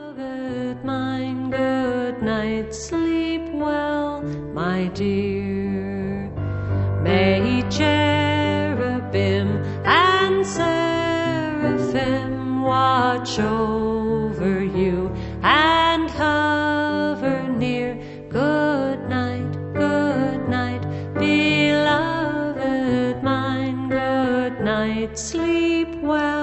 Beloved mine, good night, sleep well, my dear. May cherubim and seraphim watch over you and hover near. Good night, beloved mine, good night, sleep well.